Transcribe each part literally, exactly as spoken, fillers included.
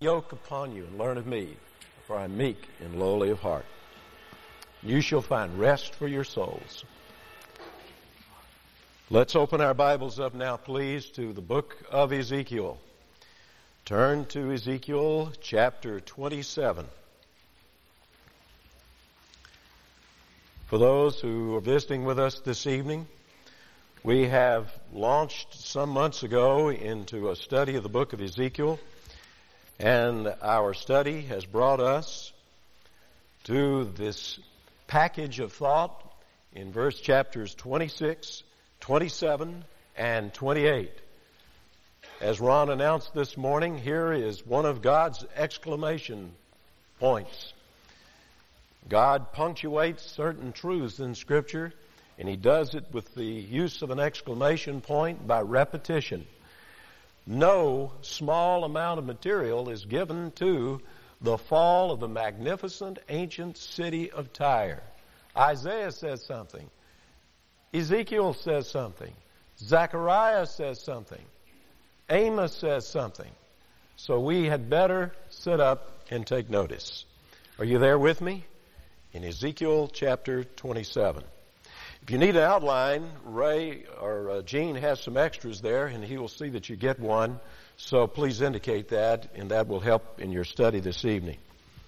yoke upon you and learn of me, for I am meek and lowly of heart. You shall find rest for your souls. Let's open our Bibles up now, please, to the book of Ezekiel. Turn to Ezekiel chapter twenty-seven. For those who are visiting with us this evening, we have launched some months ago into a study of the book of Ezekiel, and our study has brought us to this package of thought in verse chapters twenty-six, twenty-seven, and twenty-eight. As Ron announced this morning, here is one of God's exclamation points. God punctuates certain truths in Scripture, and He does it with the use of an exclamation point by repetition. No small amount of material is given to the fall of the magnificent ancient city of Tyre. Isaiah says something. Ezekiel says something. Zechariah says something. Amos says something. So we had better sit up and take notice. Are you there with me? In Ezekiel chapter twenty-seven. If you need an outline, Ray or uh, Gene has some extras there, and he will see that you get one. So please indicate that, and that will help in your study this evening.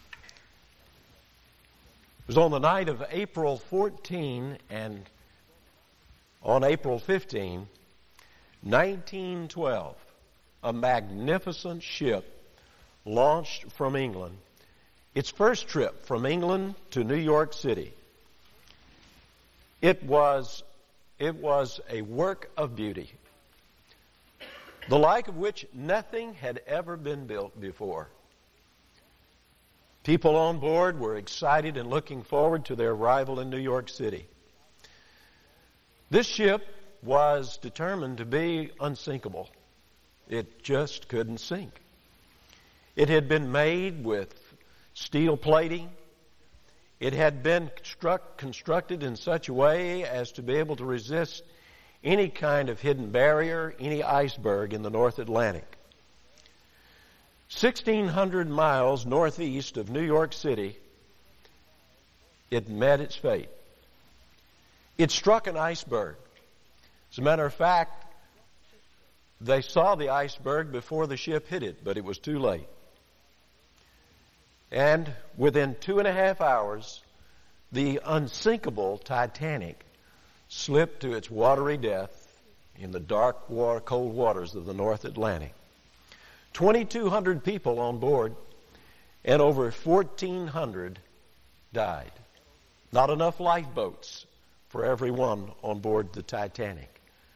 It was on the night of April fourteenth and on April fifteenth, nineteen twelve, a magnificent ship launched from England. Its first trip from England to New York City. It was, it was a work of beauty, the like of which nothing had ever been built before. People on board were excited and looking forward to their arrival in New York City. This ship was determined to be unsinkable. It just couldn't sink. It had been made with steel plating. It had been construct, constructed in such a way as to be able to resist any kind of hidden barrier, any iceberg in the North Atlantic. sixteen hundred miles northeast of New York City, it met its fate. It struck an iceberg. As a matter of fact, they saw the iceberg before the ship hit it, but it was too late. And within two and a half hours, the unsinkable Titanic slipped to its watery death in the dark, water, cold waters of the North Atlantic. twenty-two hundred people on board, and over fourteen hundred died. Not enough lifeboats for everyone on board the Titanic.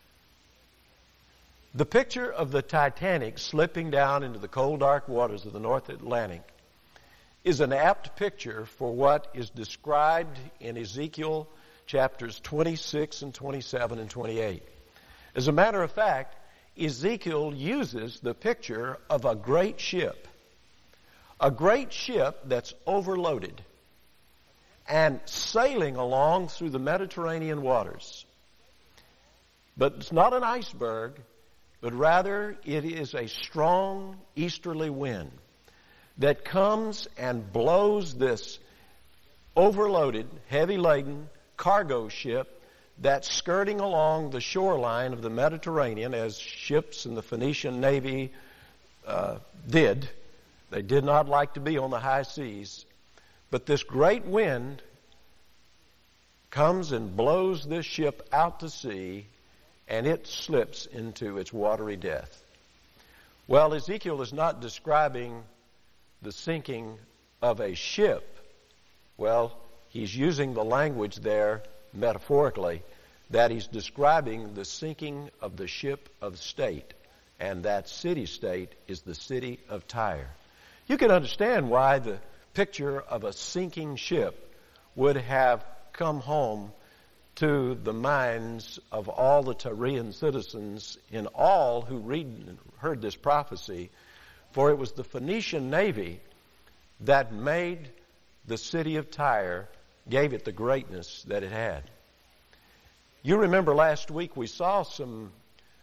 The picture of the Titanic slipping down into the cold, dark waters of the North Atlantic is an apt picture for what is described in Ezekiel chapters twenty-six and twenty-seven and twenty-eight. As a matter of fact, Ezekiel uses the picture of a great ship, a great ship that's overloaded and sailing along through the Mediterranean waters. But it's not an iceberg, but rather it is a strong easterly wind that comes and blows this overloaded, heavy-laden cargo ship that's skirting along the shoreline of the Mediterranean, as ships in the Phoenician Navy uh, did. They did not like to be on the high seas. But this great wind comes and blows this ship out to sea, and it slips into its watery death. Well, Ezekiel is not describing the sinking of a ship. Well, he's using the language there metaphorically that he's describing the sinking of the ship of state, and that city-state is the city of Tyre. You can understand why the picture of a sinking ship would have come home to the minds of all the Tyrian citizens in all who read, heard this prophecy, for it was the Phoenician Navy that made the city of Tyre, gave it the greatness that it had. You remember last week we saw some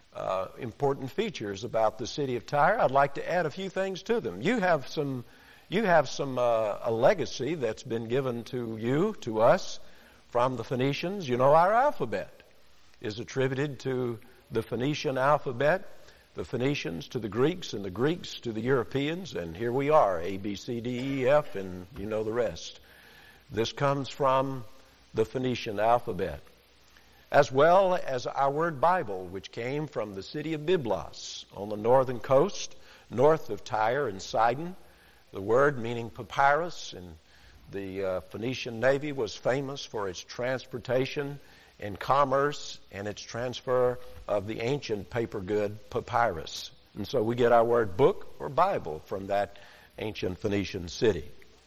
uh, important features about the city of Tyre. I'd like to add a few things to them. You have some, you have some uh, a legacy that's been given to you, to us, from the Phoenicians. You know, our alphabet is attributed to the Phoenician alphabet, the Phoenicians to the Greeks, and the Greeks to the Europeans, and here we are, A, B, C, D, E, F, and you know the rest. This comes from the Phoenician alphabet, as well as our word Bible, which came from the city of Byblos on the northern coast, north of Tyre and Sidon. The word meaning papyrus, and the uh, Phoenician navy was famous for its transportation and commerce and its transfer of the ancient paper good papyrus. And so we get our word book or Bible from that ancient Phoenician city.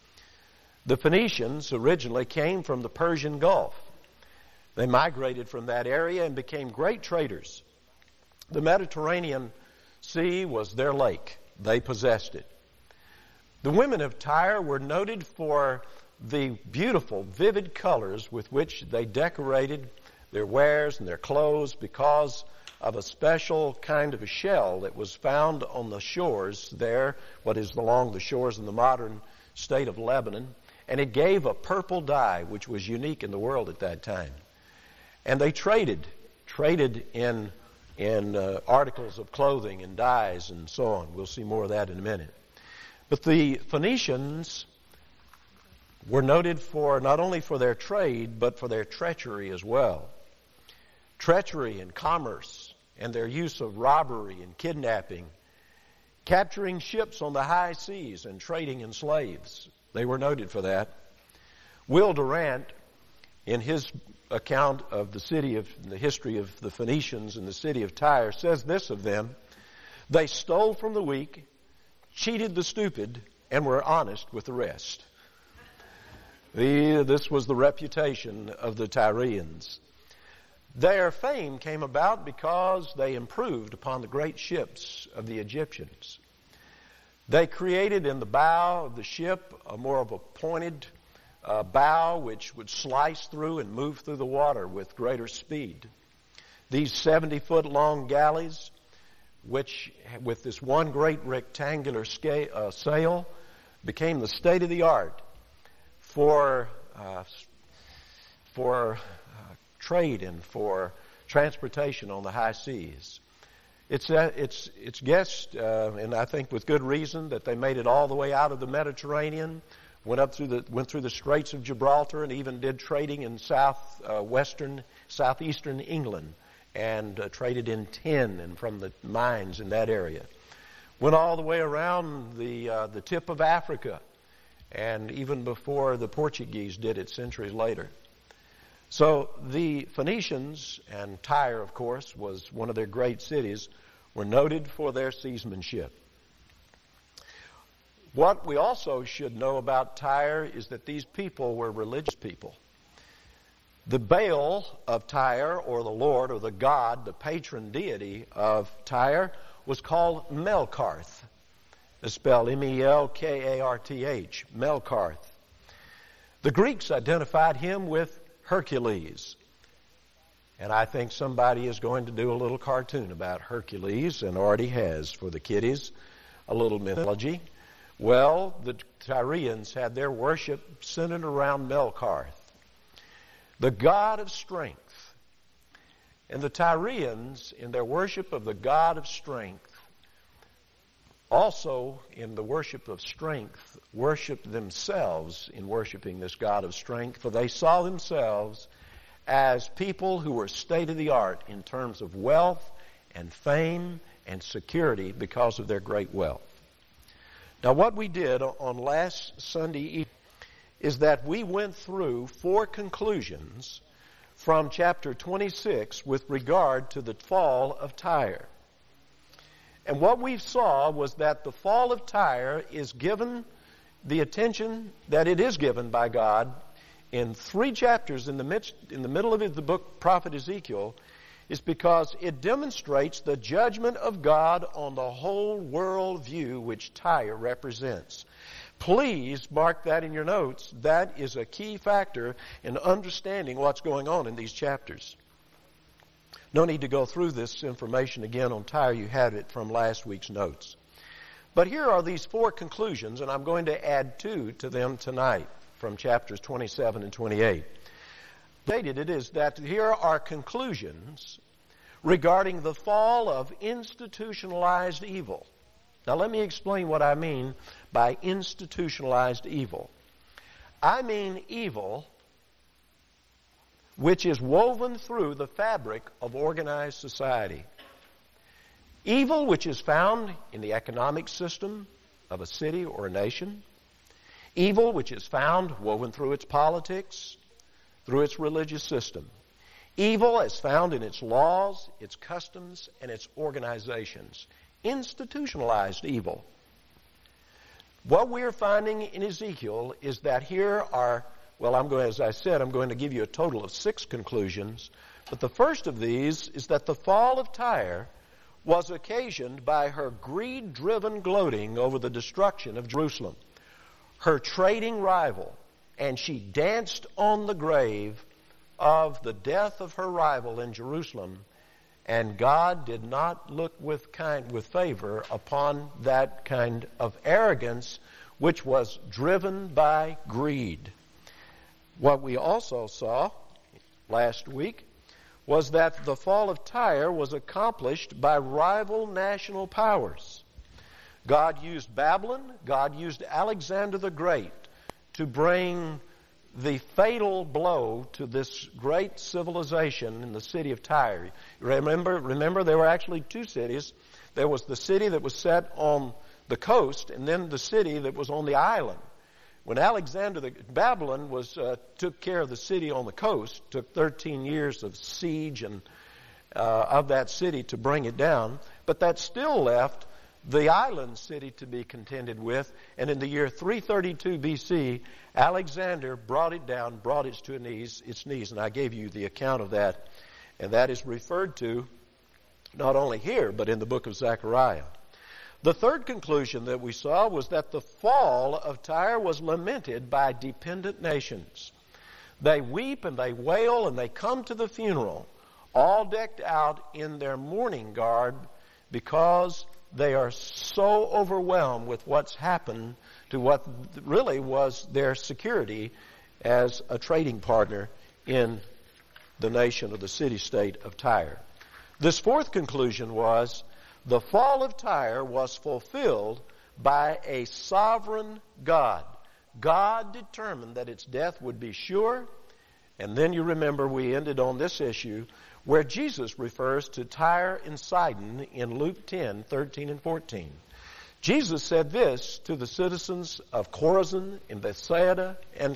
The Phoenicians originally came from the Persian Gulf. They migrated from that area and became great traders. The Mediterranean Sea was their lake. They possessed it. The women of Tyre were noted for the beautiful, vivid colors with which they decorated their wares and their clothes because of a special kind of a shell that was found on the shores there, what is along the shores in the modern state of Lebanon, and it gave a purple dye which was unique in the world at that time. And they traded, traded in in uh, articles of clothing and dyes and so on. We'll see more of that in a minute. But the Phoenicians were noted for not only for their trade, but for their treachery as well. Treachery and commerce and their use of robbery and kidnapping, capturing ships on the high seas and trading in slaves. They were noted for that. Will Durant, in his account of the city of the history of the Phoenicians and the city of Tyre, says this of them: they stole from the weak, cheated the stupid, and were honest with the rest. The, this was the reputation of the Tyrians. Their fame came about because they improved upon the great ships of the Egyptians. They created in the bow of the ship a more of a pointed uh, bow which would slice through and move through the water with greater speed. These seventy-foot long galleys, which with this one great rectangular scale, uh, sail, became the state of the art for uh, for uh, trade and for transportation on the high seas. It's uh, it's it's guessed, uh, and I think with good reason, that they made it all the way out of the Mediterranean, went up through the went through the Straits of Gibraltar, and even did trading in south uh, western southeastern England, and uh, traded in tin and from the mines in that area. Went all the way around the uh, the tip of Africa, and even before the Portuguese did it centuries later. So the Phoenicians, and Tyre, of course, was one of their great cities, were noted for their seamanship. What we also should know about Tyre is that these people were religious people. The Baal of Tyre, or the Lord, or the god, the patron deity of Tyre, was called Melkarth. It's spelled M E L K A R T H, Melkarth. The Greeks identified him with Hercules. And I think somebody is going to do a little cartoon about Hercules, and already has for the kiddies, a little mythology. Well, the Tyrians had their worship centered around Melkarth, the god of strength. And the Tyrians, in their worship of the god of strength, also in the worship of strength, worshiped themselves in worshiping this god of strength, for they saw themselves as people who were state-of-the-art in terms of wealth and fame and security because of their great wealth. Now, what we did on last Sunday evening is that we went through four conclusions from chapter twenty-six with regard to the fall of Tyre. And what we saw was that the fall of Tyre is given the attention that it is given by God in three chapters in the midst, in the middle of the book Prophet Ezekiel, is because it demonstrates the judgment of God on the whole world view which Tyre represents. Please mark that in your notes. That is a key factor in understanding what's going on in these chapters. No need to go through this information again on Tyre. You had it from last week's notes. But here are these four conclusions, and I'm going to add two to them tonight from chapters twenty-seven and twenty-eight. Stated it is that here are conclusions regarding the fall of institutionalized evil. Now let me explain what I mean by institutionalized evil. I mean evil which is woven through the fabric of organized society. Evil which is found in the economic system of a city or a nation. Evil which is found woven through its politics, through its religious system. Evil as found in its laws, its customs, and its organizations. Institutionalized evil. What we're finding in Ezekiel is that here are, well, I'm going, as I said, I'm going to give you a total of six conclusions. But the first of these is that the fall of Tyre was occasioned by her greed-driven gloating over the destruction of Jerusalem, her trading rival, and she danced on the grave of the death of her rival in Jerusalem, and God did not look with kind with favor upon that kind of arrogance which was driven by greed. What we also saw last week was that the fall of Tyre was accomplished by rival national powers. God used Babylon, God used Alexander the Great to bring the fatal blow to this great civilization in the city of Tyre. Remember, remember there were actually two cities. There was the city that was set on the coast, and then the city that was on the island. When Alexander the Babylon was uh, took care of the city on the coast, took thirteen years of siege and uh, of that city to bring it down, but that still left the island city to be contended with. And in the year three thirty-two B C, Alexander brought it down, brought it to its knees, its knees, and I gave you the account of that, and that is referred to not only here but in the book of Zechariah. The third conclusion that we saw was that the fall of Tyre was lamented by dependent nations. They weep and they wail and they come to the funeral, all decked out in their mourning garb, because they are so overwhelmed with what's happened to what really was their security as a trading partner in the nation or the city-state of Tyre. This fourth conclusion was the fall of Tyre was fulfilled by a sovereign God. God determined that its death would be sure. And then you remember we ended on this issue where Jesus refers to Tyre and Sidon in Luke ten, thirteen and fourteen. Jesus said this to the citizens of Chorazin and Bethsaida, and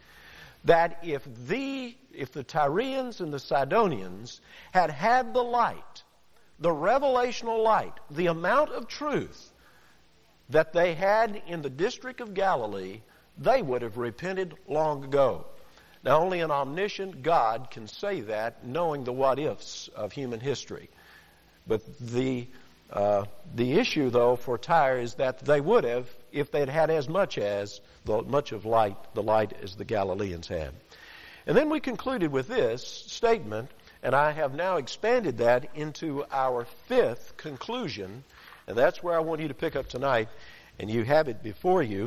that if the, if the Tyrians and the Sidonians had had the light, the revelational light, the amount of truth that they had in the district of Galilee, they would have repented long ago. Now, only an omniscient God can say that, knowing the what-ifs of human history. But the uh, the issue, though, for Tyre is that they would have, if they'd had as much as, the, much of light, the light as the Galileans had. And then we concluded with this statement, and I have now expanded that into our fifth conclusion, and that's where I want you to pick up tonight, and you have it before you,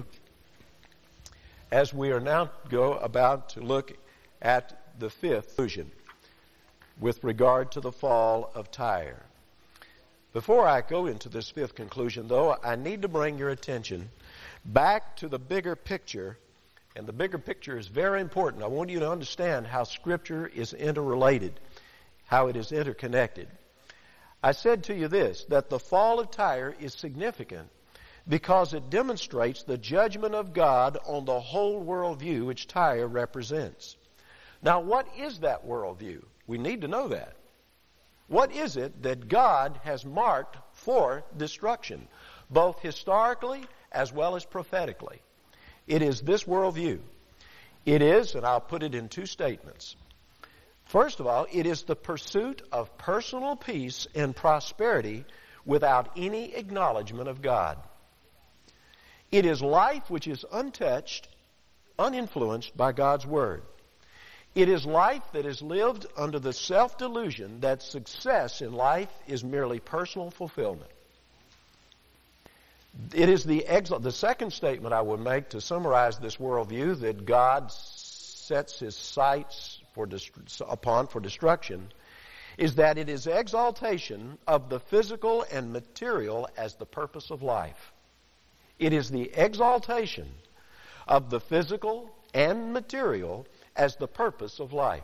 as we are now go about to look at the fifth conclusion with regard to the fall of Tyre. Before I go into this fifth conclusion, though, I need to bring your attention back to the bigger picture, and the bigger picture is very important. I want you to understand how Scripture is interrelated, how it is interconnected. I said to you this, that the fall of Tyre is significant because it demonstrates the judgment of God on the whole worldview which Tyre represents. Now, what is that worldview? We need to know that. What is it that God has marked for destruction, both historically as well as prophetically? It is this worldview. It is, and I'll put it in two statements. First of all, it is the pursuit of personal peace and prosperity without any acknowledgement of God. It is life which is untouched, uninfluenced by God's Word. It is life that is lived under the self-delusion that success in life is merely personal fulfillment. It is the exalt. The second statement I would make to summarize this worldview that God sets his sights for dest- upon for destruction is that it is exaltation of the physical and material as the purpose of life. It is the exaltation of the physical and material as the purpose of life.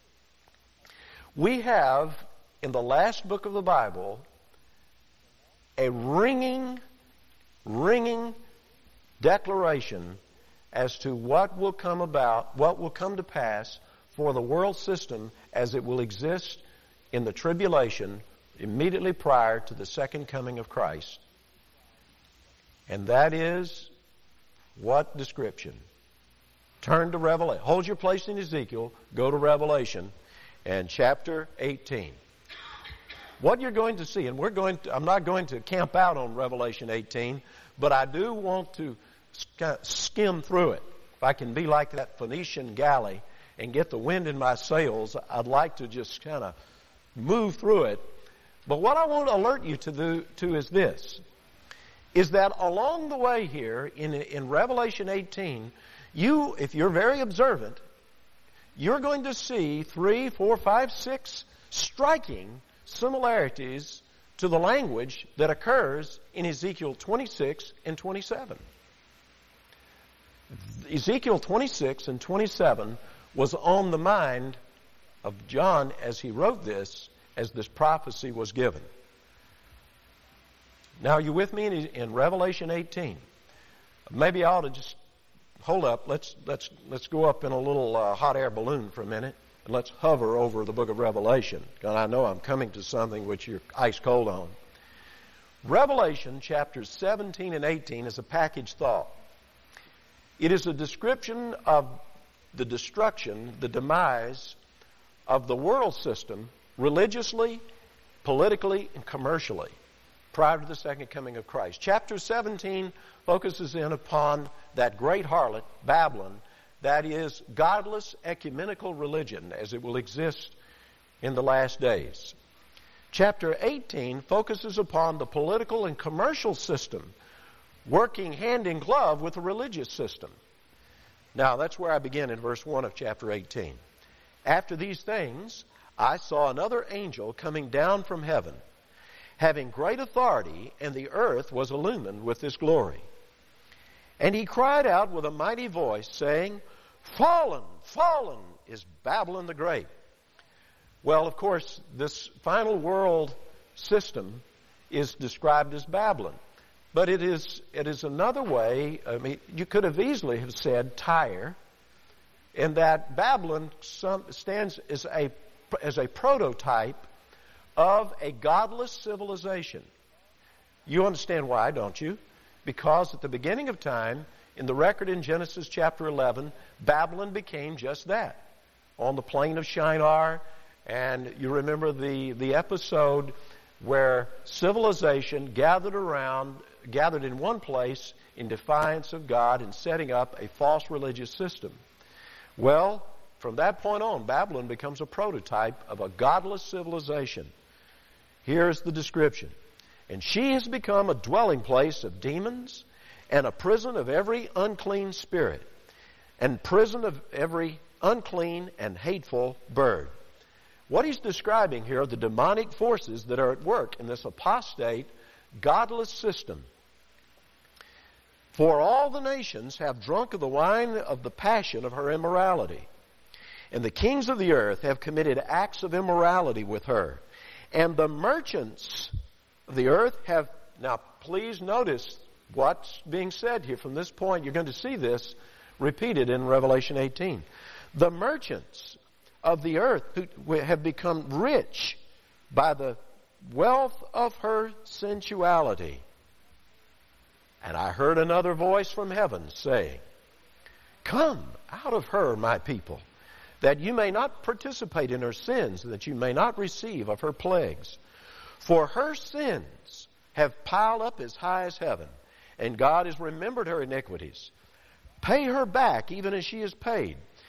We have, in the last book of the Bible, a ringing, ringing declaration as to what will come about, what will come to pass for the world system as it will exist in the tribulation immediately prior to the second coming of Christ. And that is what description? Turn to Revelation. Hold your place in Ezekiel. Go to Revelation and chapter eighteen. What you're going to see, and we're going to, I'm not going to camp out on Revelation eighteen, but I do want to skim through it. If I can be like that Phoenician galley and get the wind in my sails, I'd like to just kind of move through it. But what I want to alert you to, do, to is this, is that along the way here in, in Revelation eighteen, you, if you're very observant, you're going to see three, four, five, six striking similarities to the language that occurs in Ezekiel twenty-six and twenty-seven. Ezekiel twenty-six and twenty-seven was on the mind of John as he wrote this, as this prophecy was given. Now, are you with me in, in Revelation eighteen? Maybe I ought to just hold up. Let's let's let's go up in a little uh, hot air balloon for a minute, and let's hover over the book of Revelation. Because I know I'm coming to something which you're ice cold on. Revelation chapters seventeen and eighteen is a package thought. It is a description of the destruction, the demise of the world system, religiously, politically, and commercially, prior to the second coming of Christ. Chapter seventeen focuses in upon that great harlot, Babylon, that is godless ecumenical religion as it will exist in the last days. Chapter eighteen focuses upon the political and commercial system working hand in glove with the religious system. Now, that's where I begin in verse one of chapter eighteen. After these things, I saw another angel coming down from heaven, having great authority, and the earth was illumined with his glory. And he cried out with a mighty voice, saying, Fallen, fallen is Babylon the Great. Well, of course, this final world system is described as Babylon. But it is it is another way. I mean, you could have easily have said Tyre, and that Babylon some, stands as a as a prototype of a godless civilization. You understand why, don't you? Because at the beginning of time, in the record in Genesis chapter eleven, Babylon became just that, on the plain of Shinar. And you remember the, the episode where civilization gathered around, gathered in one place in defiance of God and setting up a false religious system. Well, from that point on, Babylon becomes a prototype of a godless civilization. Here's the description. And she has become a dwelling place of demons and a prison of every unclean spirit and prison of every unclean and hateful bird. What he's describing here are the demonic forces that are at work in this apostate, godless system. For all the nations have drunk of the wine of the passion of her immorality. And the kings of the earth have committed acts of immorality with her. And the merchants of the earth have... Now, please notice what's being said here. From this point, you're going to see this repeated in Revelation eighteen. The merchants of the earth who have become rich by the wealth of her sensuality. And I heard another voice from heaven saying, Come out of her, my people, that you may not participate in her sins, and that you may not receive of her plagues. For her sins have piled up as high as heaven, and God has remembered her iniquities. Pay her back even as she is paid.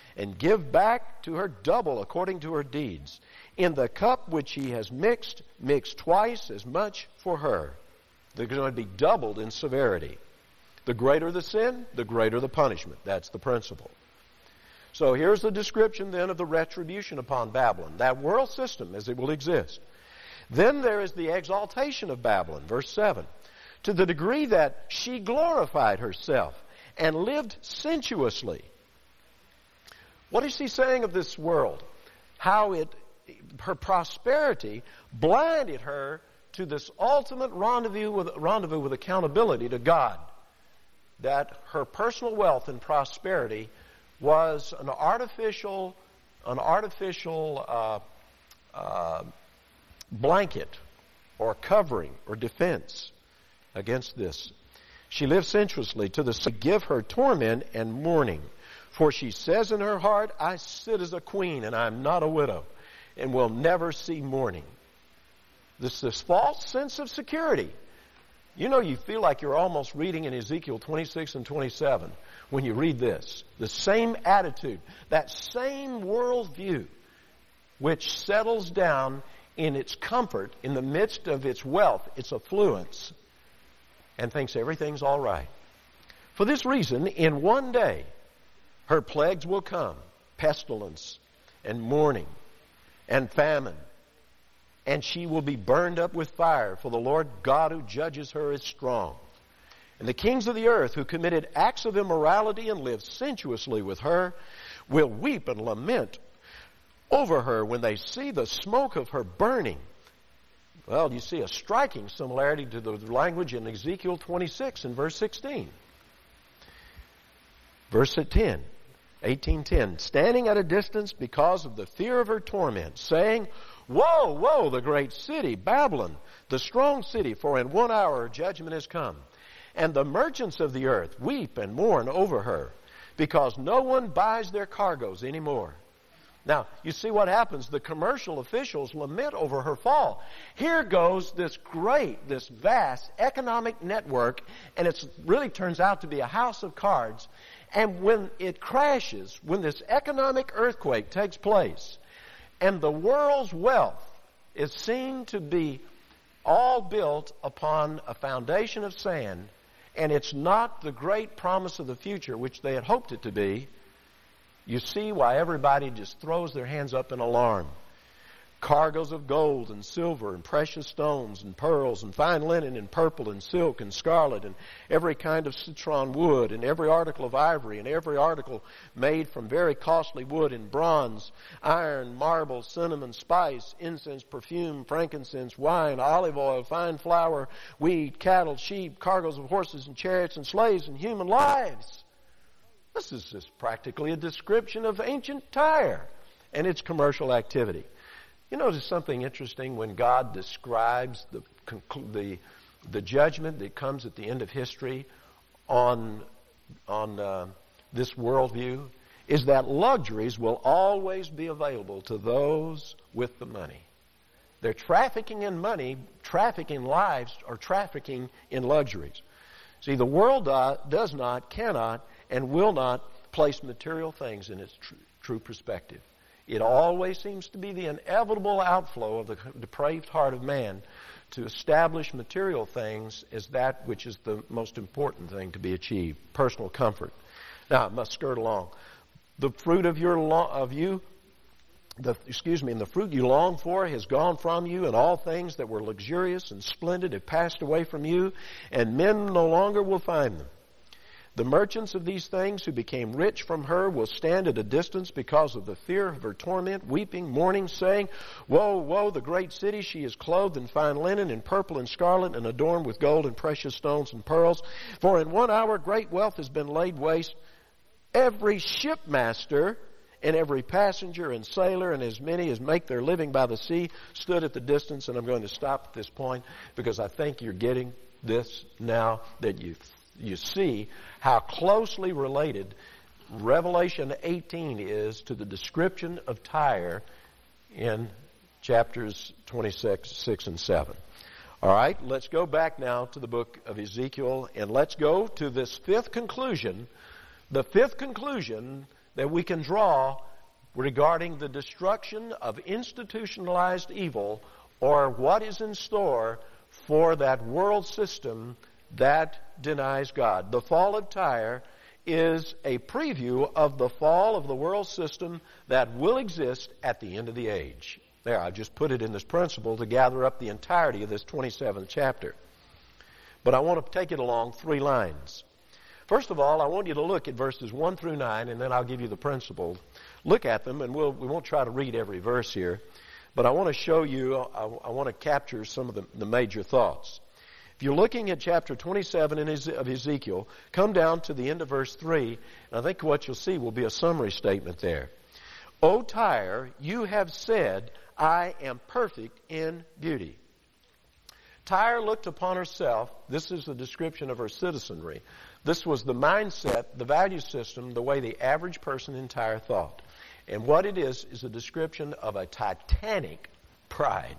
and give back to her double according to her deeds. In the cup which he has mixed, mix twice as much for her. They're going to be doubled in severity. The greater the sin, the greater the punishment. That's the principle. So here's the description then of the retribution upon Babylon, that world system as it will exist. Then there is the exaltation of Babylon, verse seven. To the degree that she glorified herself and lived sensuously. What is he saying of this world? How it, her prosperity blinded her to this ultimate rendezvous with, rendezvous with accountability to God. That her personal wealth and prosperity was an artificial, an artificial uh, uh, blanket or covering or defense against this. She lived sensuously to the to give her torment and mourning. For she says in her heart, I sit as a queen and I'm not a widow and will never see mourning. This this false sense of security. You know, you feel like you're almost reading in Ezekiel twenty-six and twenty-seven when you read this. The same attitude, that same worldview which settles down in its comfort in the midst of its wealth, its affluence, and thinks everything's all right. For this reason, in one day, her plagues will come, pestilence and mourning and famine, and she will be burned up with fire, for the Lord God who judges her is strong. And the kings of the earth who committed acts of immorality and lived sensuously with her will weep and lament over her when they see the smoke of her burning. Well, you see a striking similarity to the language in Ezekiel twenty-six and verse sixteen. Verse ten, eighteen ten. Standing at a distance because of the fear of her torment, saying, Woe, woe, the great city, Babylon, the strong city, for in one hour her judgment has come. And the merchants of the earth weep and mourn over her, because no one buys their cargoes anymore. Now, you see what happens. The commercial officials lament over her fall. Here goes this great, this vast economic network, and it really turns out to be a house of cards. And when it crashes, when this economic earthquake takes place, and the world's wealth is seen to be all built upon a foundation of sand, and it's not the great promise of the future which they had hoped it to be, you see why everybody just throws their hands up in alarm. Cargoes of gold and silver and precious stones and pearls and fine linen and purple and silk and scarlet and every kind of citron wood and every article of ivory and every article made from very costly wood and bronze, iron, marble, cinnamon, spice, incense, perfume, frankincense, wine, olive oil, fine flour, wheat, cattle, sheep, cargoes of horses and chariots and slaves and human lives. This is just practically a description of ancient Tyre and its commercial activity. You notice something interesting when God describes the, the, the judgment that comes at the end of history on, on uh, this worldview, is that luxuries will always be available to those with the money. They're trafficking in money, trafficking lives, or trafficking in luxuries. See, the world do, does not, cannot, and will not place material things in its tr- true perspective. It always seems to be the inevitable outflow of the depraved heart of man to establish material things as that which is the most important thing to be achieved, personal comfort. Now, I must skirt along. The fruit of your lo- of you, the, excuse me, and the fruit you long for has gone from you, and all things that were luxurious and splendid have passed away from you, and men no longer will find them. The merchants of these things who became rich from her will stand at a distance because of the fear of her torment, weeping, mourning, saying, Woe, woe, the great city, she is clothed in fine linen, in purple and scarlet, and adorned with gold and precious stones and pearls. For in one hour great wealth has been laid waste. Every shipmaster and every passenger and sailor and as many as make their living by the sea stood at the distance. And I'm going to stop at this point because I think you're getting this now that you you see how closely related Revelation eighteen is to the description of Tyre in chapters twenty-six, six, and seven. All right, let's go back now to the book of Ezekiel, and let's go to this fifth conclusion, the fifth conclusion that we can draw regarding the destruction of institutionalized evil, or what is in store for that world system that denies God. The fall of Tyre is a preview of the fall of the world system that will exist at the end of the age. There, I just put it in this principle to gather up the entirety of this twenty-seventh chapter. But I want to take it along three lines. First of all, I want you to look at verses one through nine, and then I'll give you the principle. Look at them, and we'll, we won't try to read every verse here. But I want to show you, I, I want to capture some of the, the major thoughts. If you're looking at chapter twenty-seven in Eze- of Ezekiel, come down to the end of verse three, and I think what you'll see will be a summary statement there. O Tyre, you have said, I am perfect in beauty. Tyre looked upon herself, this is the description of her citizenry. This was the mindset, the value system, the way the average person in Tyre thought. And what it is, is a description of a titanic pride.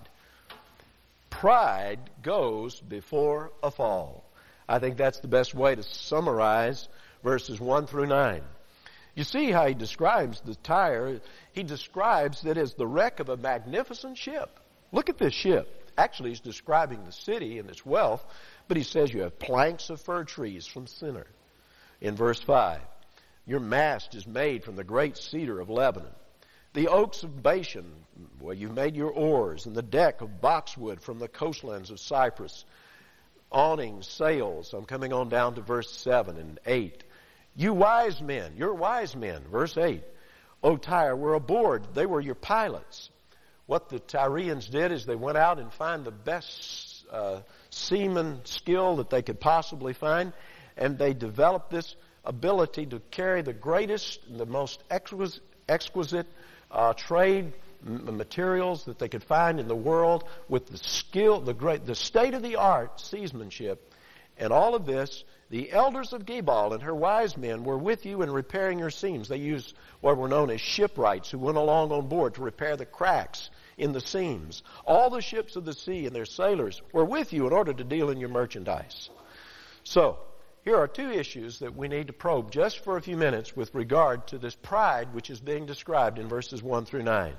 Pride goes before a fall. I think that's the best way to summarize verses one through nine. You see how he describes the Tyre. He describes it as the wreck of a magnificent ship. Look at this ship. Actually, he's describing the city and its wealth, but he says you have planks of fir trees from Sinner. In verse five, your mast is made from the great cedar of Lebanon. The oaks of Bashan, where you've made your oars, and the deck of boxwood from the coastlands of Cyprus. Awnings, sails. I'm coming on down to verse seven and eight. You wise men, you're wise men. Verse eight. O Tyre, were aboard. They were your pilots. What the Tyrians did is they went out and found the best uh, seaman skill that they could possibly find, and they developed this ability to carry the greatest and the most exquisite, exquisite uh, trade m- materials that they could find in the world with the skill, the great, the state-of-the-art seamanship. And all of this, the elders of Gebal and her wise men were with you in repairing your seams. They used what were known as shipwrights who went along on board to repair the cracks in the seams. All the ships of the sea and their sailors were with you in order to deal in your merchandise. So, here are two issues that we need to probe just for a few minutes with regard to this pride which is being described in verses one through nine.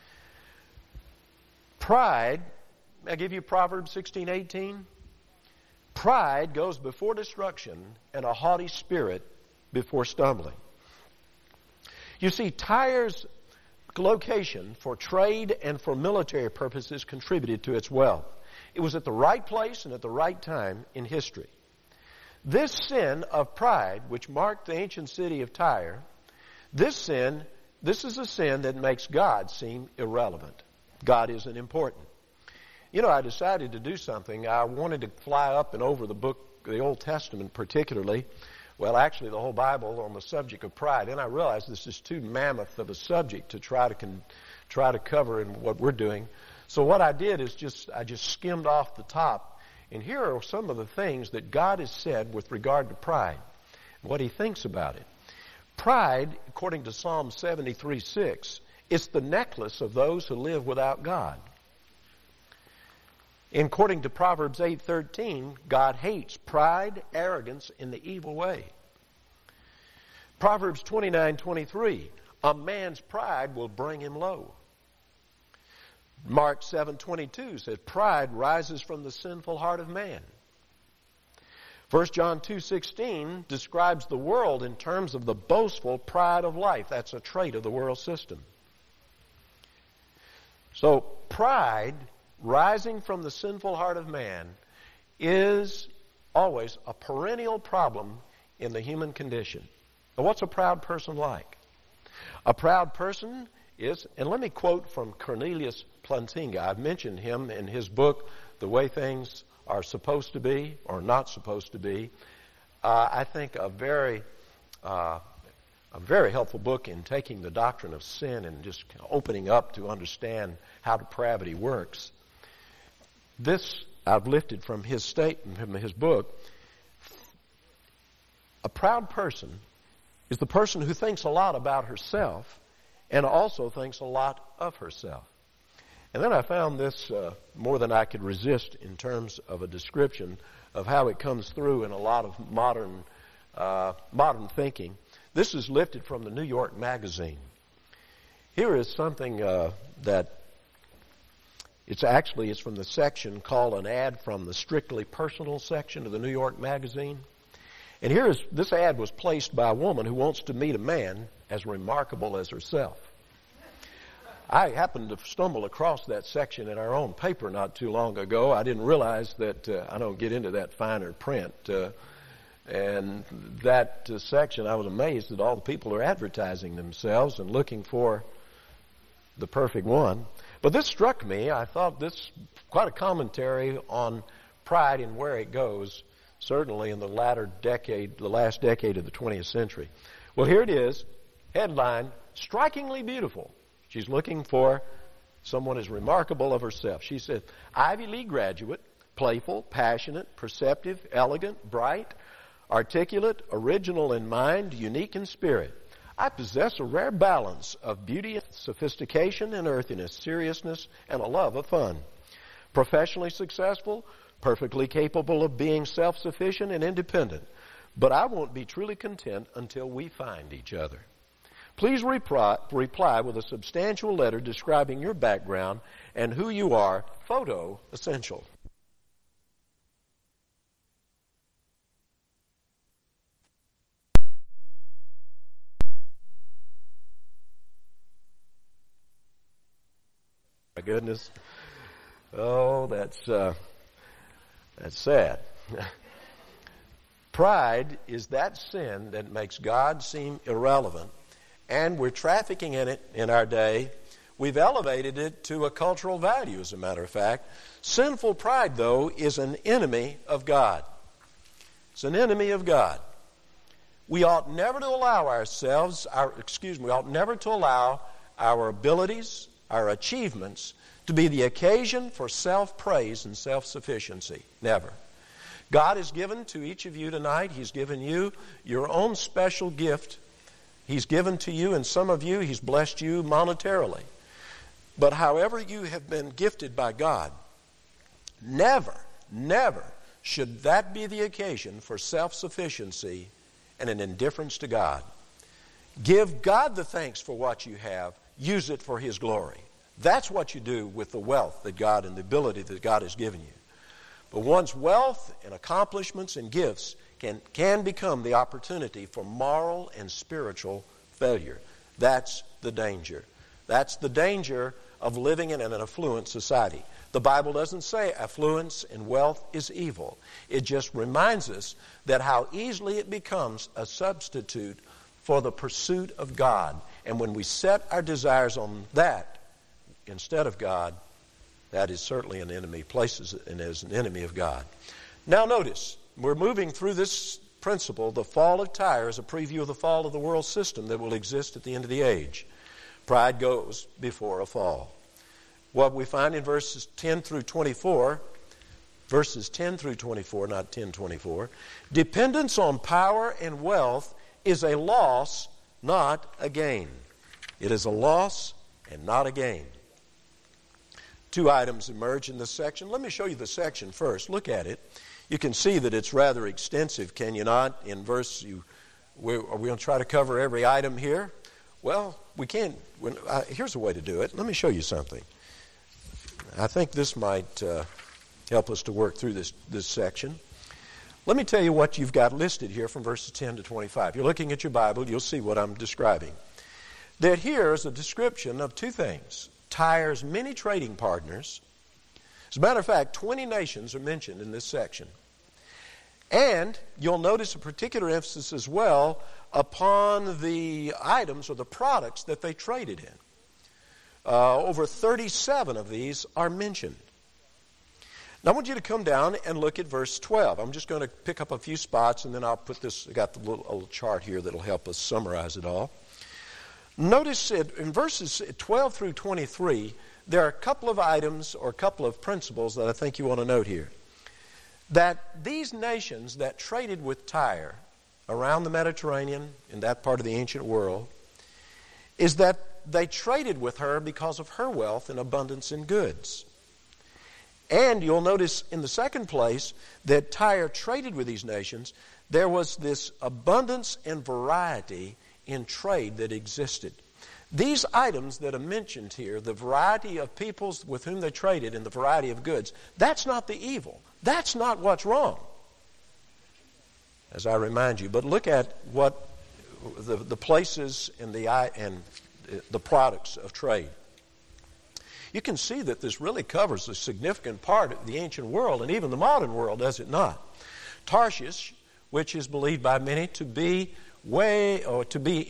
Pride, may I give you Proverbs sixteen eighteen? Pride goes before destruction, and a haughty spirit before stumbling. You see, Tyre's location for trade and for military purposes contributed to its wealth. It was at the right place and at the right time in history. This sin of pride, which marked the ancient city of Tyre, this sin, this is a sin that makes God seem irrelevant. God isn't important. You know, I decided to do something. I wanted to fly up and over the book, the Old Testament particularly, well, actually the whole Bible on the subject of pride. And I realized this is too mammoth of a subject to try to con- try to cover in what we're doing. So what I did is just, I just skimmed off the top. And here are some of the things that God has said with regard to pride, what he thinks about it. Pride, according to Psalm seventy-three six, is the necklace of those who live without God. And according to Proverbs eight thirteen, God hates pride, arrogance, and the evil way. Proverbs twenty-nine twenty-three, a man's pride will bring him low. Mark seven twenty-two says, pride rises from the sinful heart of man. First John two sixteen describes the world in terms of the boastful pride of life. That's a trait of the world system. So pride rising from the sinful heart of man is always a perennial problem in the human condition. Now, what's a proud person like? A proud person is, and let me quote from Cornelius Plantinga. I've mentioned him in his book, The Way Things Are Supposed to Be or Not Supposed to Be. Uh, I think a very, uh, a very helpful book in taking the doctrine of sin and just opening up to understand how depravity works. This I've lifted from his statement, from his book. A proud person is the person who thinks a lot about herself and also thinks a lot of herself. And then I found this uh, more than I could resist in terms of a description of how it comes through in a lot of modern uh, modern thinking. This is lifted from the New York Magazine. Here is something uh, that it's actually it's from the section called an ad from the strictly personal section of the New York Magazine. And here is this ad was placed by a woman who wants to meet a man as remarkable as herself. I happened to stumble across that section in our own paper not too long ago. I didn't realize that uh, I don't get into that finer print. Uh, and that uh, section, I was amazed that all the people are advertising themselves and looking for the perfect one. But this struck me. I thought this quite a commentary on pride and where it goes, certainly in the latter decade, the last decade of the twentieth century. Well, here it is. Headline, strikingly beautiful. She's looking for someone as remarkable of herself. She said, Ivy League graduate, playful, passionate, perceptive, elegant, bright, articulate, original in mind, unique in spirit. I possess a rare balance of beauty, sophistication, and earthiness, seriousness, and a love of fun. Professionally successful, perfectly capable of being self-sufficient and independent. But I won't be truly content until we find each other. Please reply, reply with a substantial letter describing your background and who you are. Photo essential. My goodness. Oh, that's uh, that's sad. Pride is that sin that makes God seem irrelevant, and we're trafficking in it in our day. We've elevated it to a cultural value, as a matter of fact. Sinful pride, though, is an enemy of God. It's an enemy of God. We ought never to allow ourselves, our, excuse me, we ought never to allow our abilities, our achievements, to be the occasion for self-praise and self-sufficiency. Never. God has given to each of you tonight, He's given you your own special gift. He's given to you, and some of you, He's blessed you monetarily. But however you have been gifted by God, never, never should that be the occasion for self-sufficiency and an indifference to God. Give God the thanks for what you have. Use it for His glory. That's what you do with the wealth that God and the ability that God has given you. But one's wealth and accomplishments and gifts can, can become the opportunity for moral and spiritual failure. That's the danger. That's the danger of living in an affluent society. The Bible doesn't say affluence and wealth is evil. It just reminds us that how easily it becomes a substitute for the pursuit of God. And when we set our desires on that instead of God, that is certainly an enemy, places it as an enemy of God. Now notice, we're moving through this principle. The fall of Tyre is a preview of the fall of the world system that will exist at the end of the age. Pride goes before a fall. What we find in verses ten through twenty-four, verses ten through twenty-four, not ten twenty-four, dependence on power and wealth is a loss, not a gain. It is a loss and not a gain. Two items emerge in this section. Let me show you the section first. Look at it. You can see that it's rather extensive, can you not? In verse, you, we, are we going to try to cover every item here? Well, we can't. When, uh, here's a way to do it. Let me show you something. I think this might uh, help us to work through this, this section. Let me tell you what you've got listed here from verses ten to twenty-five. You're looking at your Bible, you'll see what I'm describing. That here is a description of two things. Tyre's many trading partners. As a matter of fact, twenty nations are mentioned in this section. And you'll notice a particular emphasis as well upon the items or the products that they traded in. Uh, over thirty-seven of these are mentioned. Now I want you to come down and look at verse twelve. I'm just going to pick up a few spots and then I'll put this, I got the little, little chart here that'll help us summarize it all. Notice it, in verses twelve through twenty-three, there are a couple of items or a couple of principles that I think you want to note here. That these nations that traded with Tyre around the Mediterranean, in that part of the ancient world, is that they traded with her because of her wealth and abundance in goods. And you'll notice in the second place that Tyre traded with these nations. There was this abundance and variety in trade that existed. These items that are mentioned here, the variety of peoples with whom they traded and the variety of goods, that's not the evil. That's not what's wrong, as I remind you. But look at what the, the places and the, and the products of trade. You can see that this really covers a significant part of the ancient world and even the modern world, does it not? Tarshish, which is believed by many to be way, or to be,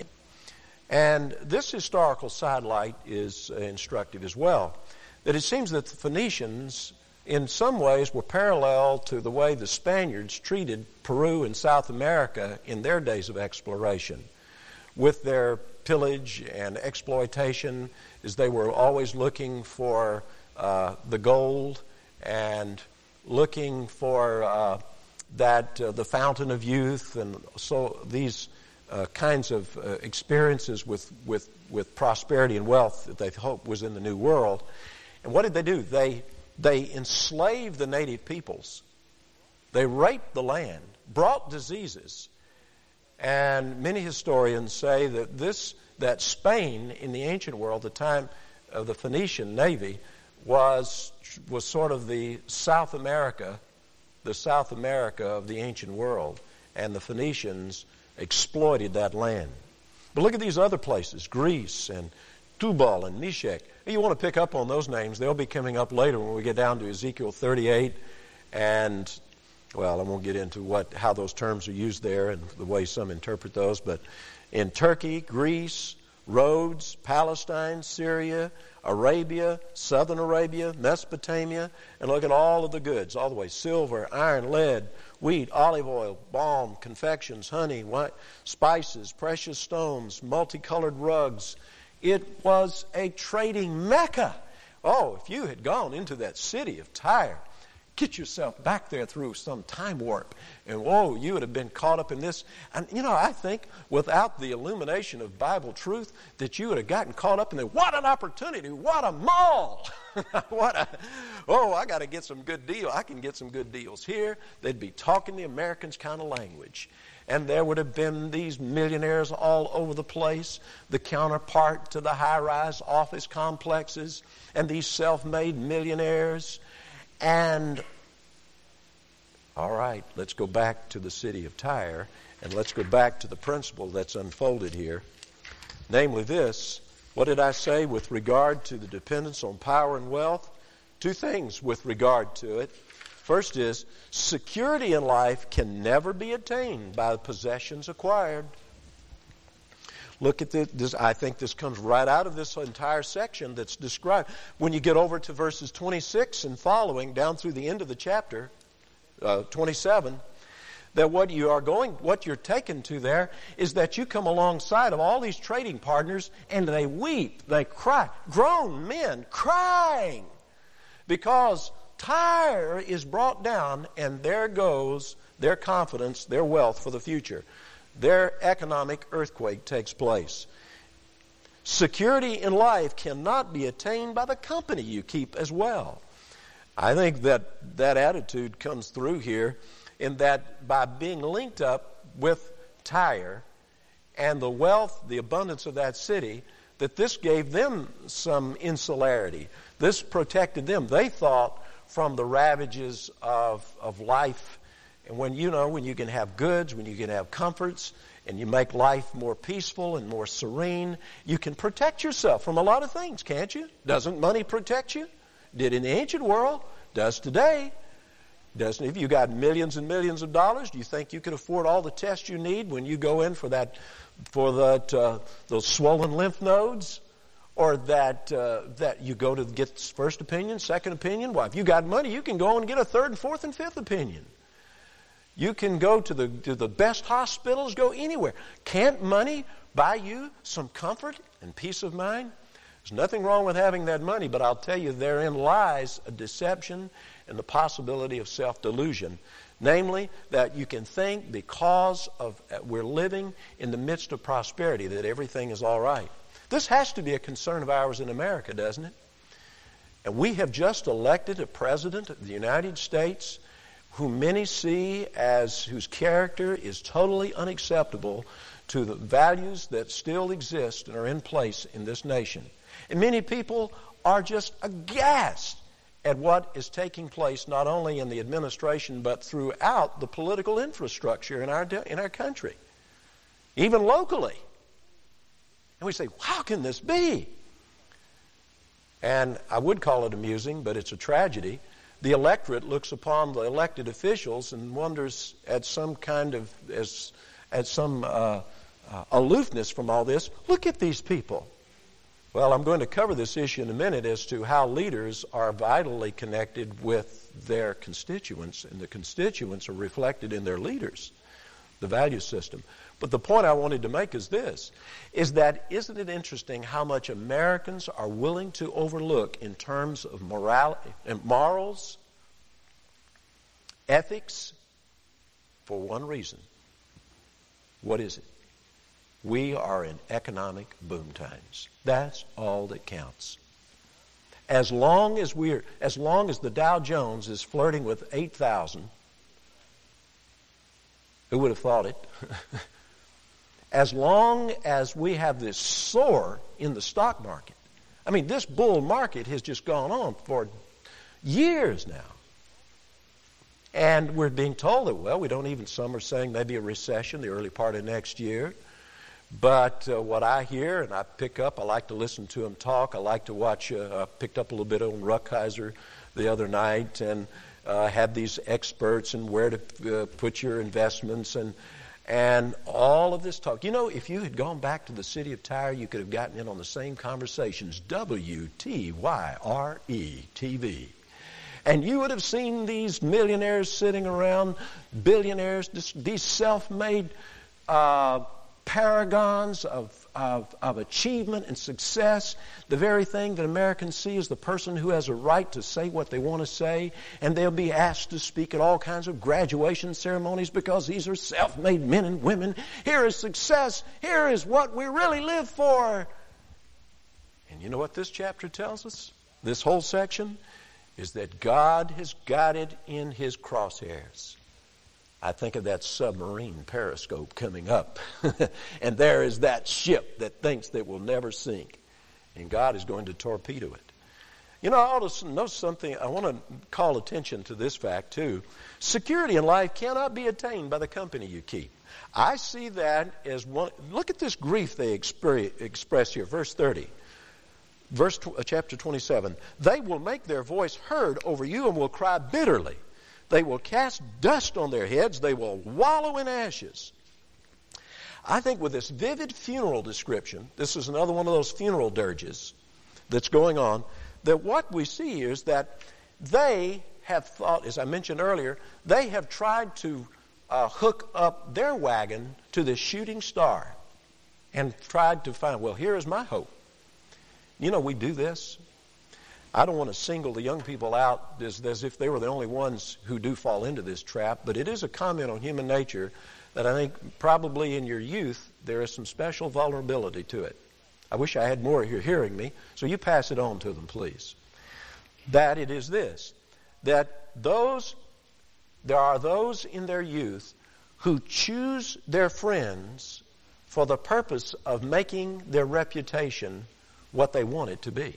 and this historical sidelight is instructive as well, that it seems that the Phoenicians in some ways were parallel to the way the Spaniards treated Peru and South America in their days of exploration, with their pillage and exploitation, as they were always looking for uh, the gold and looking for uh, that uh, the fountain of youth, and so these uh, kinds of uh, experiences with, with, with prosperity and wealth that they hoped was in the New World. And what did they do? They, they enslaved the native peoples. They raped the land, brought diseases. And many historians say that this, that Spain in the ancient world, the time of the Phoenician navy, was was sort of the South America, the South America of the ancient world, and the Phoenicians exploited that land. But look at these other places, Greece and Tubal and Meshech. You want to pick up on those names. They'll be coming up later when we get down to Ezekiel thirty-eight, and well, I won't get into what how those terms are used there and the way some interpret those, but in Turkey, Greece, Rhodes, Palestine, Syria, Arabia, Southern Arabia, Mesopotamia, and look at all of the goods, all the way, silver, iron, lead, wheat, olive oil, balm, confections, honey, wine, spices, precious stones, multicolored rugs. It was a trading mecca. Oh, if you had gone into that city of Tyre, get yourself back there through some time warp, and whoa, you would have been caught up in this. And you know, I think without the illumination of Bible truth, that you would have gotten caught up in it. What an opportunity! What a mall! What a oh, I got to get some good deal. I can get some good deals here. They'd be talking the Americans' kind of language, and there would have been these millionaires all over the place, the counterpart to the high-rise office complexes, and these self-made millionaires. And, all right, let's go back to the city of Tyre, and let's go back to the principle that's unfolded here. Namely this, what did I say with regard to the dependence on power and wealth? Two things with regard to it. First is, security in life can never be attained by possessions acquired. Look at this, this. I think this comes right out of this entire section that's described. When you get over to verses twenty-six and following, down through the end of the chapter, uh, twenty-seven, that what you are going, what you're taken to there is that you come alongside of all these trading partners, and they weep, they cry, grown men crying, because Tyre is brought down, and there goes their confidence, their wealth for the future. Their economic earthquake takes place. Security in life cannot be attained by the company you keep as well. I think that that attitude comes through here in that by being linked up with Tyre and the wealth, the abundance of that city, that this gave them some insularity. This protected them. They thought from the ravages of, of life. And when you know, when you can have goods, when you can have comforts, and you make life more peaceful and more serene, you can protect yourself from a lot of things, can't you? Doesn't money protect you? Did in the ancient world, does today. Doesn't if you got millions and millions of dollars, do you think you can afford all the tests you need when you go in for that, for that uh, those swollen lymph nodes? Or that uh, that you go to get first opinion, second opinion? Well, if you got money, you can go and get a third and fourth and fifth opinion. You can go to the to the best hospitals, go anywhere. Can't money buy you some comfort and peace of mind? There's nothing wrong with having that money, but I'll tell you, therein lies a deception and the possibility of self-delusion. Namely, that you can think because of we're living in the midst of prosperity, that everything is all right. This has to be a concern of ours in America, doesn't it? And we have just elected a president of the United States whom many see as whose character is totally unacceptable to the values that still exist and are in place in this nation. And many people are just aghast at what is taking place not only in the administration but throughout the political infrastructure in our in our country, even locally. And we say, how can this be? And I would call it amusing, but it's a tragedy. The electorate looks upon the elected officials and wonders at some kind of, as, at some uh, uh, aloofness from all this. Look at these people. Well, I'm going to cover this issue in a minute as to how leaders are vitally connected with their constituents, and the constituents are reflected in their leaders, the value system. But the point I wanted to make is this, is that isn't it interesting how much Americans are willing to overlook in terms of morality, morals, ethics, for one reason. What is it? We are in economic boom times. That's all that counts. As long as we're, as long as the Dow Jones is flirting with eight thousand, who would have thought it? As long as we have this soar in the stock market, I mean, this bull market has just gone on for years now. And we're being told that, well, we don't even, some are saying maybe a recession the early part of next year. But uh, what I hear and I pick up, I like to listen to him talk. I like to watch, uh, I picked up a little bit on Ruckhiser the other night and uh, had these experts and where to uh, put your investments and And all of this talk. You know, if you had gone back to the city of Tyre, you could have gotten in on the same conversations. W T Y R E T V. And you would have seen these millionaires sitting around, billionaires, this, these self-made uh, paragons of, of, of achievement and success. The very thing that Americans see is the person who has a right to say what they want to say, and they'll be asked to speak at all kinds of graduation ceremonies because these are self-made men and women. Here is success. Here is what we really live for. And you know what this chapter tells us? This whole section is that God has got it in His crosshairs. I think of that submarine periscope coming up. And there is that ship that thinks that will never sink. And God is going to torpedo it. You know, I ought to know something. I want to call attention to this fact, too. Security in life cannot be attained by the company you keep. I see that as one. Look at this grief they express here. Verse thirty. Verse uh, chapter twenty-seven. They will make their voice heard over you and will cry bitterly. They will cast dust on their heads. They will wallow in ashes. I think with this vivid funeral description, this is another one of those funeral dirges that's going on, that what we see here is that they have thought, as I mentioned earlier, they have tried to uh, hook up their wagon to the shooting star and tried to find, well, here is my hope. You know, we do this. I don't want to single the young people out as, as if they were the only ones who do fall into this trap, but it is a comment on human nature that I think probably in your youth there is some special vulnerability to it. I wish I had more here hearing me, so you pass it on to them, please. That it is this, that those, there are those in their youth who choose their friends for the purpose of making their reputation what they want it to be.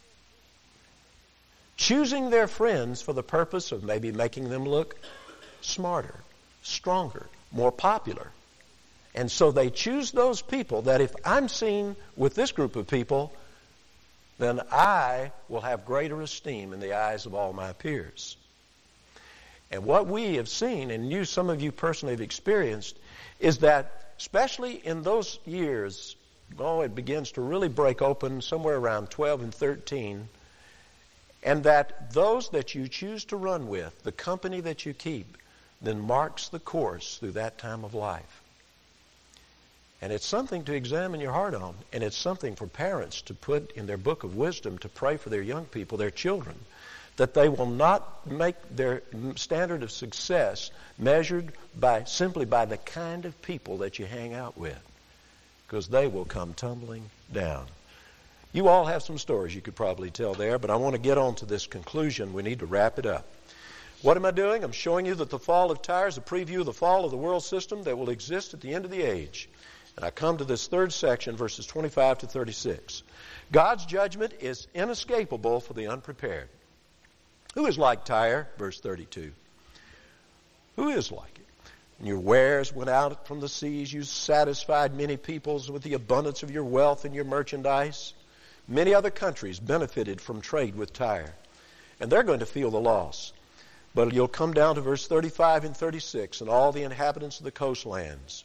Choosing their friends for the purpose of maybe making them look smarter, stronger, more popular. And so they choose those people that if I'm seen with this group of people, then I will have greater esteem in the eyes of all my peers. And what we have seen, and you, some of you personally have experienced, is that especially in those years, oh, it begins to really break open somewhere around twelve and thirteen, and that those that you choose to run with, the company that you keep, then marks the course through that time of life. And it's something to examine your heart on, and it's something for parents to put in their book of wisdom to pray for their young people, their children, that they will not make their standard of success measured by simply by the kind of people that you hang out with, because they will come tumbling down. You all have some stories you could probably tell there, but I want to get on to this conclusion. We need to wrap it up. What am I doing? I'm showing you that the fall of Tyre is a preview of the fall of the world system that will exist at the end of the age. And I come to this third section, verses twenty-five to thirty-six. God's judgment is inescapable for the unprepared. Who is like Tyre? Verse thirty-two. Who is like it? And your wares went out from the seas. You satisfied many peoples with the abundance of your wealth and your merchandise. Many other countries benefited from trade with Tyre. And they're going to feel the loss. But you'll come down to verse thirty-five and thirty-six, and all the inhabitants of the coastlands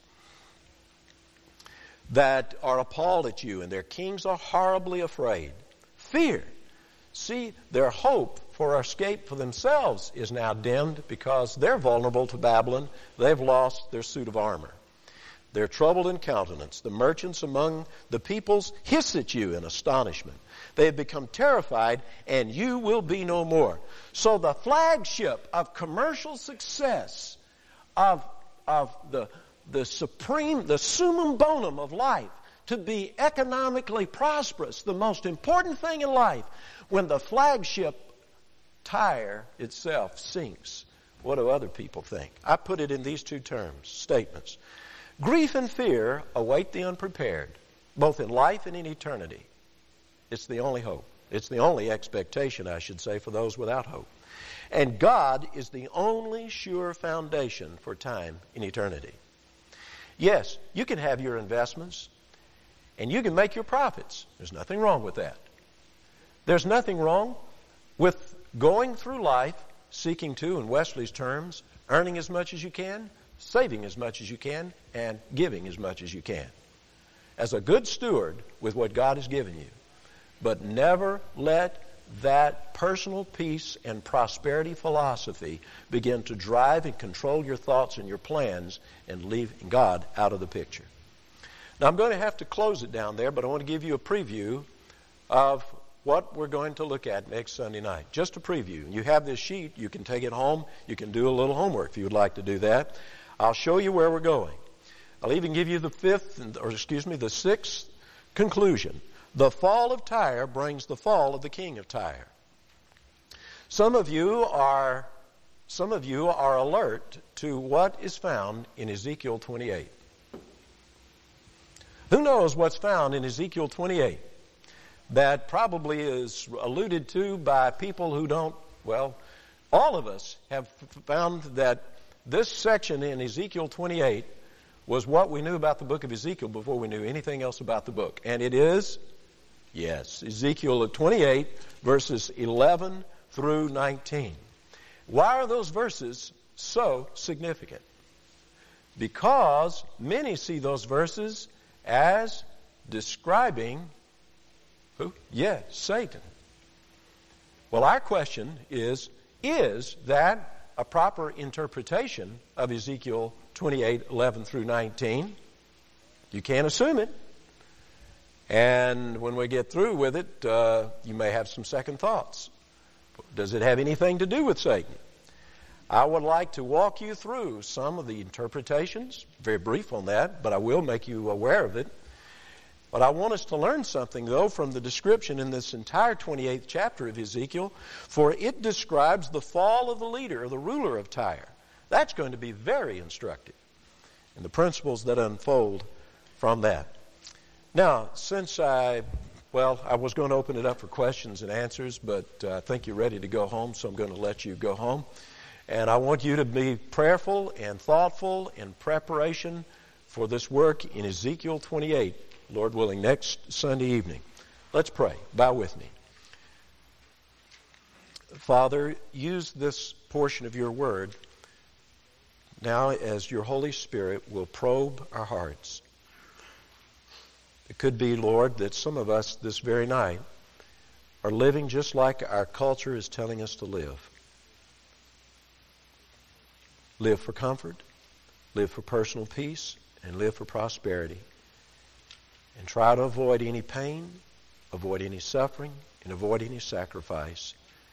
that are appalled at you, and their kings are horribly afraid. Fear. See, their hope for escape for themselves is now dimmed because they're vulnerable to Babylon. They've lost their suit of armor. They're troubled in countenance. The merchants among the peoples hiss at you in astonishment. They have become terrified, and you will be no more. So the flagship of commercial success, of, of the, the supreme, the summum bonum of life, to be economically prosperous, the most important thing in life, when the flagship Tyre itself sinks, what do other people think? I put it in these two terms, statements. Grief and fear await the unprepared, both in life and in eternity. It's the only hope. It's the only expectation, I should say, for those without hope. And God is the only sure foundation for time in eternity. Yes, you can have your investments, and you can make your profits. There's nothing wrong with that. There's nothing wrong with going through life, seeking to, in Wesley's terms, earning as much as you can, saving as much as you can, and giving as much as you can. As a good steward with what God has given you. But never let that personal peace and prosperity philosophy begin to drive and control your thoughts and your plans and leave God out of the picture. Now I'm going to have to close it down there, but I want to give you a preview of what we're going to look at next Sunday night. Just a preview. You have this sheet. You can take it home. You can do a little homework if you would like to do that. I'll show you where we're going. I'll even give you the fifth, or excuse me, the sixth conclusion. The fall of Tyre brings the fall of the king of Tyre. Some of you are, some of you are alert to what is found in Ezekiel twenty-eight. Who knows what's found in Ezekiel twenty-eight? That probably is alluded to by people who don't, well, all of us have found that this section in Ezekiel twenty-eight was what we knew about the book of Ezekiel before we knew anything else about the book. And it is, yes, Ezekiel twenty-eight, verses eleven through nineteen. Why are those verses so significant? Because many see those verses as describing who? Yes, Satan. Well, our question is, is that a proper interpretation of Ezekiel twenty-eight, eleven through nineteen? You can't assume it. And when we get through with it, uh, you may have some second thoughts. Does it have anything to do with Satan? I would like to walk you through some of the interpretations, very brief on that, but I will make you aware of it. But I want us to learn something, though, from the description in this entire twenty-eighth chapter of Ezekiel, for it describes the fall of the leader, the ruler of Tyre. That's going to be very instructive, and the principles that unfold from that. Now, since I, well, I was going to open it up for questions and answers, but uh, I think you're ready to go home, so I'm going to let you go home. And I want you to be prayerful and thoughtful in preparation for this work in Ezekiel twenty-eight, Lord willing, next Sunday evening. Let's pray. Bow with me. Father, use this portion of your word now as your Holy Spirit will probe our hearts. It could be, Lord, that some of us this very night are living just like our culture is telling us to live. Live for comfort, live for personal peace, and live for prosperity. And try to avoid any pain, avoid any suffering, and avoid any sacrifice.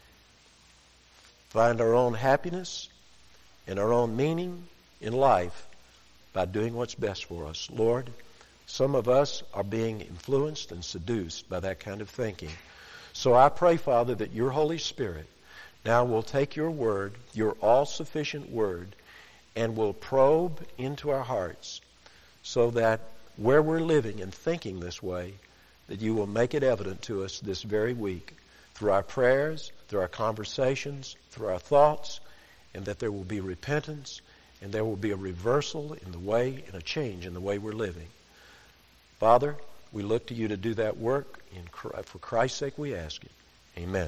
Find our own happiness and our own meaning in life by doing what's best for us. Lord, Some of us are being influenced and seduced by that kind of thinking. So I pray, Father, that your Holy Spirit now will take your word, your all-sufficient word, and will probe into our hearts so that where we're living and thinking this way, that you will make it evident to us this very week through our prayers, through our conversations, through our thoughts, and that there will be repentance and there will be a reversal in the way and a change in the way we're living. Father, we look to you to do that work. In, for Christ's sake we ask it. Amen.